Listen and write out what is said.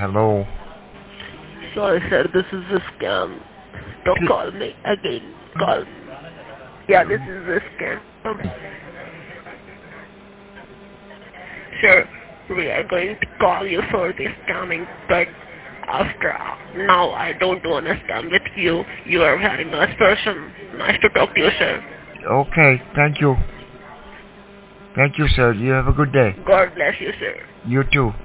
Hello. Sorry, sir, this is a scam. Don't call me again. Call me. Yeah, this is a scam. Sir, we are going to call you for this scamming, but after now I don't want to scam with you. You are a very nice person. Nice to talk to you, sir. Okay, thank you. Thank you, sir. You have a good day. God bless you, sir. You too.